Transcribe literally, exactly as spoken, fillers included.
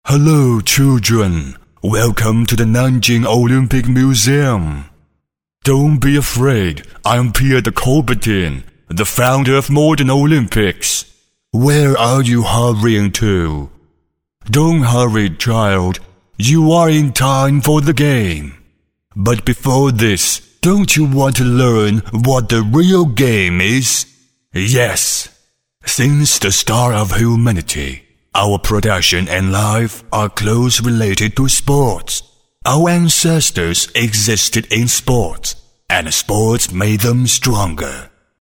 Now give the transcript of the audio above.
Hello, children. Welcome to the Nanjing Olympic Museum. Don't be afraid. I'm Pierre de Coubertin, the founder of modern Olympics. Where are you hurrying to? Don't hurry, child. You are in time for the game. But before this, don't you want to learn what the real game is? Yes. Since the start of humanity, our production and life are closely related to sports. Our ancestors existed in sports, and sports made them stronger.